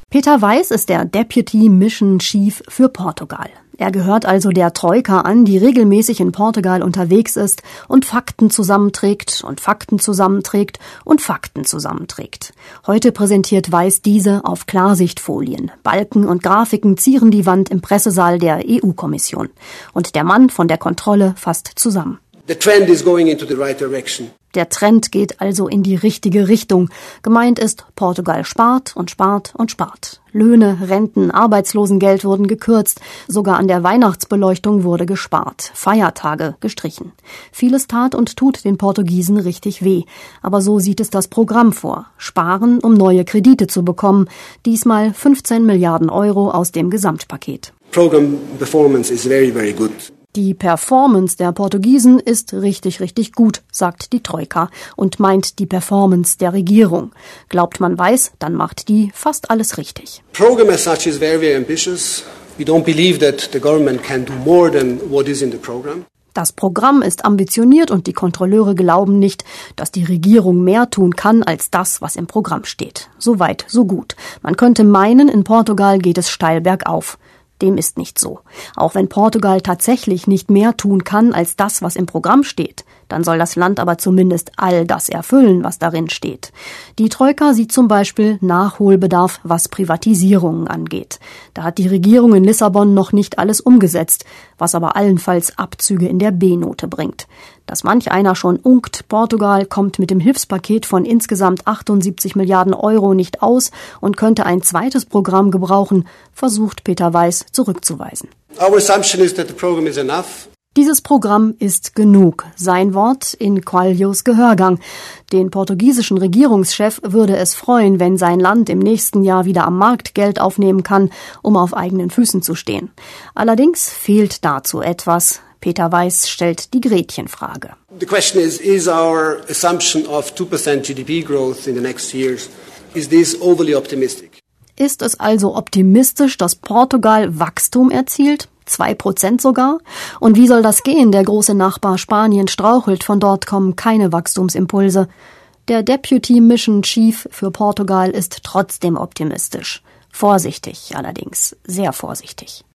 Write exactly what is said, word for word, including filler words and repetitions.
Peter Weiß ist der Deputy Mission Chief für Portugal. Er gehört also der Troika an, die regelmäßig in Portugal unterwegs ist und Fakten zusammenträgt und Fakten zusammenträgt und Fakten zusammenträgt. Heute präsentiert Weiß diese auf Klarsichtfolien. Balken und Grafiken zieren die Wand im Pressesaal der E U-Kommission. Und der Mann von der Kontrolle fasst zusammen. The trend is going into the right direction. Der Trend geht also in die richtige Richtung. Gemeint ist, Portugal spart und spart und spart. Löhne, Renten, Arbeitslosengeld wurden gekürzt. Sogar an der Weihnachtsbeleuchtung wurde gespart. Feiertage gestrichen. Vieles tat und tut den Portugiesen richtig weh. Aber so sieht es das Programm vor. Sparen, um neue Kredite zu bekommen. Diesmal fünfzehn Milliarden Euro aus dem Gesamtpaket. Program performance is very, very good. Die Performance der Portugiesen ist richtig, richtig gut, sagt die Troika und meint die Performance der Regierung. Glaubt man Weiß, dann macht die fast alles richtig. Program as such is very, very ambitious. We don't believe that the government can do more than what is in the program. Das Programm ist ambitioniert und die Kontrolleure glauben nicht, dass die Regierung mehr tun kann als das, was im Programm steht. So weit, so gut. Man könnte meinen, in Portugal geht es steil bergauf. Dem ist nicht so. Auch wenn Portugal tatsächlich nicht mehr tun kann als das, was im Programm steht, dann soll das Land aber zumindest all das erfüllen, was darin steht. Die Troika sieht zum Beispiel Nachholbedarf, was Privatisierungen angeht. Da hat die Regierung in Lissabon noch nicht alles umgesetzt, was aber allenfalls Abzüge in der B-Note bringt. Dass manch einer schon unkt, Portugal kommt mit dem Hilfspaket von insgesamt achtundsiebzig Milliarden Euro nicht aus und könnte ein zweites Programm gebrauchen, versucht Peter Weiß zurückzuweisen. Our assumption is that the program is enough. Dieses Programm ist genug. Sein Wort in Coelhos Gehörgang. Den portugiesischen Regierungschef würde es freuen, wenn sein Land im nächsten Jahr wieder am Markt Geld aufnehmen kann, um auf eigenen Füßen zu stehen. Allerdings fehlt dazu etwas. Peter Weiß stellt die Gretchenfrage. The question is, is our assumption of two percent G D P growth in the next years, is this overly optimistic? Ist es also optimistisch, dass Portugal Wachstum erzielt? Zwei Prozent sogar? Und wie soll das gehen? Der große Nachbar Spanien strauchelt, von dort kommen keine Wachstumsimpulse. Der Deputy Mission Chief für Portugal ist trotzdem optimistisch. Vorsichtig allerdings, sehr vorsichtig.